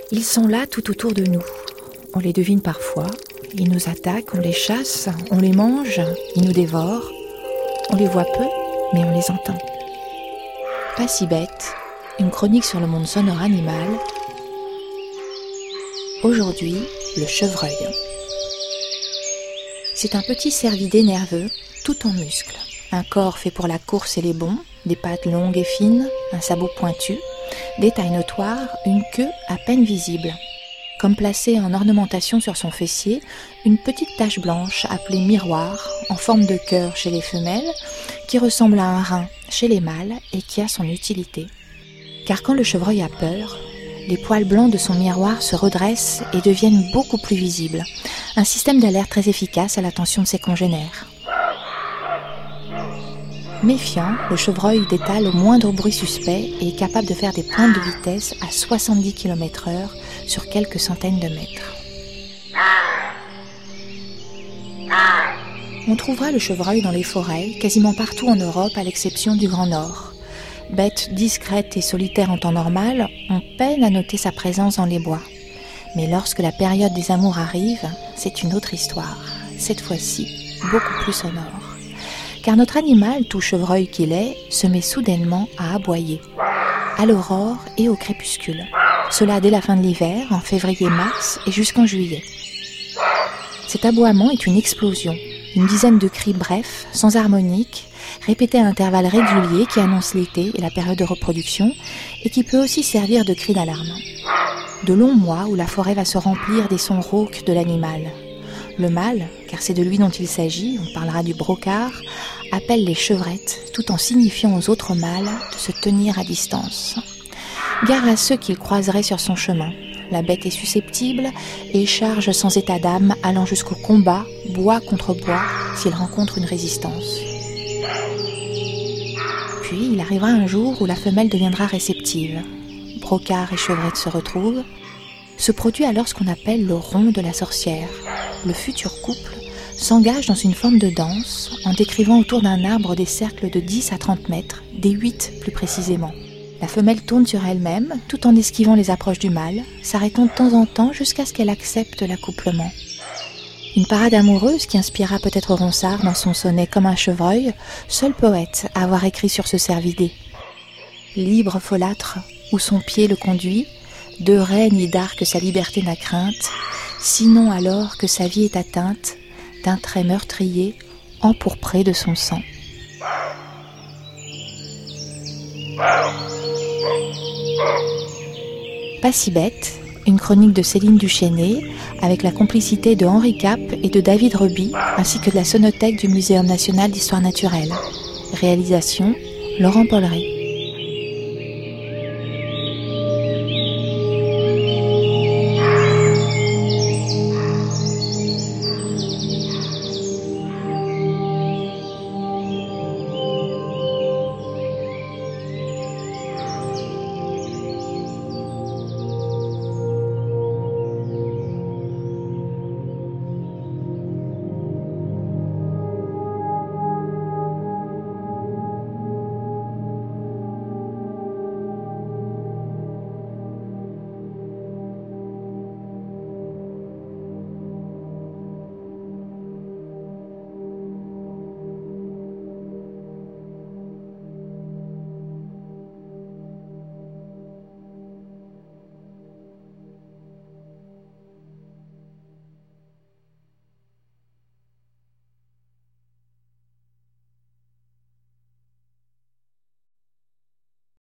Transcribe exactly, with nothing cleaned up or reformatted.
Ils sont là tout autour de nous. On les devine parfois, ils nous attaquent, on les chasse, on les mange, ils nous dévorent. On les voit peu, mais on les entend. Pas si bête, une chronique sur le monde sonore animal. Aujourd'hui, le chevreuil. C'est un petit cervidé nerveux, tout en muscles. Un corps fait pour la course et les bonds, des pattes longues et fines, un sabot pointu, des tailles notoires, une queue à peine visible. Comme placée en ornementation sur son fessier, une petite tache blanche appelée miroir, en forme de cœur chez les femelles, qui ressemble à un rein chez les mâles et qui a son utilité. Car quand le chevreuil a peur, les poils blancs de son miroir se redressent et deviennent beaucoup plus visibles. Un système d'alerte très efficace à l'attention de ses congénères. Méfiant, le chevreuil détale au moindre bruit suspect et est capable de faire des pointes de vitesse à soixante-dix kilomètres heure sur quelques centaines de mètres. On trouvera le chevreuil dans les forêts, quasiment partout en Europe à l'exception du Grand Nord. Bête discrète et solitaire en temps normal, on peine à noter sa présence dans les bois. Mais lorsque la période des amours arrive, c'est une autre histoire, cette fois-ci beaucoup plus sonore. Car notre animal, tout chevreuil qu'il est, se met soudainement à aboyer, à l'aurore et au crépuscule. Cela dès la fin de l'hiver, en février-mars et jusqu'en juillet. Cet aboiement est une explosion, une dizaine de cris brefs, sans harmonique, répétés à intervalles réguliers qui annoncent l'été et la période de reproduction et qui peut aussi servir de cri d'alarme. De longs mois où la forêt va se remplir des sons rauques de l'animal. Le mâle, car c'est de lui dont il s'agit, on parlera du brocard, appelle les chevrettes tout en signifiant aux autres mâles de se tenir à distance. Gare à ceux qu'il croiserait sur son chemin. La bête est susceptible et charge sans état d'âme allant jusqu'au combat, bois contre bois, s'il rencontre une résistance. Puis il arrivera un jour où la femelle deviendra réceptive. Brocard et chevrette se retrouvent. Se produit alors ce qu'on appelle le rond de la sorcière. Le futur couple s'engage dans une forme de danse en décrivant autour d'un arbre des cercles de dix à trente mètres, des huit plus précisément. La femelle tourne sur elle-même tout en esquivant les approches du mâle, s'arrêtant de temps en temps jusqu'à ce qu'elle accepte l'accouplement. Une parade amoureuse qui inspirera peut-être Ronsard dans son sonnet Comme un chevreuil, seul poète à avoir écrit sur ce cervidé. Libre folâtre, où son pied le conduit, de règne et d'arc sa liberté n'a crainte, sinon alors que sa vie est atteinte d'un trait meurtrier empourpré de son sang. Pas si bête, une chronique de Céline Duchesnay avec la complicité de Henri Cap et de David Reby ainsi que de la sonothèque du Muséum national d'histoire naturelle. Réalisation Laurent Polleret.